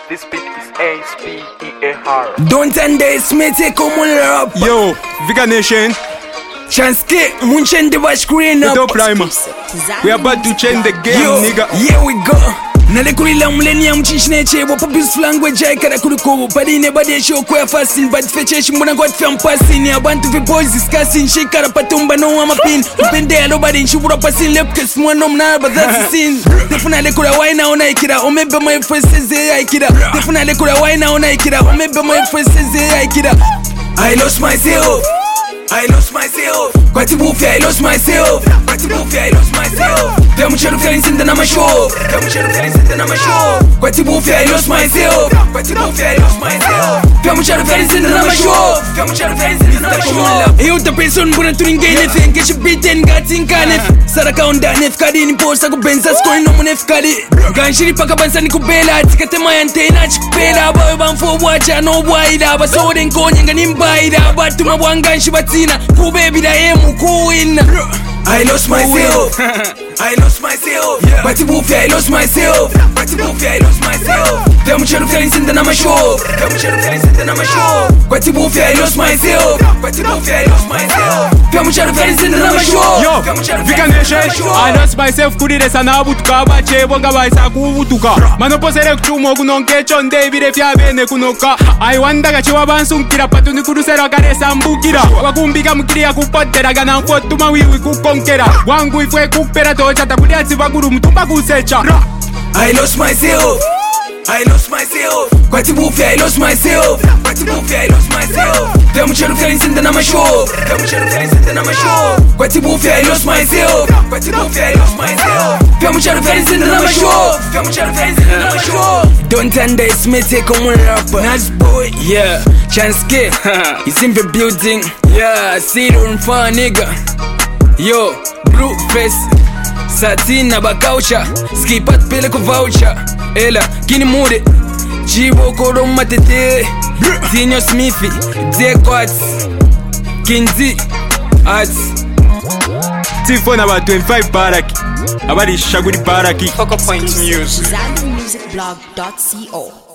This beat is ASPEAR. Don't underestimate como rap. Yo, Vega Nation. Chanske, munchen the wash screen up. Top Primer. We are about to change the game, Yo, nigga. here we go. Nalekulila millennium chinchneche wapo peaceful language aikara kuliko badi ne badi show kwa fasting but fecheshi mbona god fam passing abantu vi boys discussing shikara patumba no ama pin upende alo badi nshubura passing lepkes mwana mna but that's the scene definitely kula waina ona ikira omebe my faces aikira definitely kula waina ona ikira omebe my faces aikira I lost myself Kwati bufi I lost myself Vya mchero feeling sinda na mashow Kwati bufi I lost myself Vya mchero feeling sinda na mashow Iyo ta person mbuna tuninge nefe Nkeshe beaten gati nkanef Saraka onda nef kadi niposa kubenza skori no munef kadi Ganshiri paka bansa nikubela Tikate mayante ina chikupela Bawe banfo wacha no waida Basode nkonye nga nimbaida Batuma wanganshi batina Kubebida emu kuwina I lost myself Kwati bufi I lost myself Vya mchero feeling sinda na mashow Kwati bufi I lost myself Vya mchero feeling sinda na mashow Yo, Vega Nation. I lost myself kudiresa na butuka Bachebo nga baisa kubutuka Mano posere kuchumo kunonke chonde Vire fya bene kunoka I wanda gachiwa bansunkira Patuni kudusera karesa mbukira Wakumbika mkiria kupotera Gana mfotuma wiwi kukonkera Wangu ifwe kupera tocha Takuliatsi wakuru mtumba kusecha I lost myself Kwati bufi I lost myself Vya mchero feeling sinda na mashow Kwati bufi I lost myself Vya mchero feeling sinda na mashow Don't underestimate como rapper Nice boy, yeah Chanske, he's in the building Yeah, sit on fire nigga Yo, blue face Satina bakaucha Skipat pele ku voucher Ela, kini mude Chivo koro matete Zinyo Smithy Dequats Kinzi Arts Tifo na ba 25 baraki Abari shaguri baraki Focal Point Music. ZanmuSicBlog.co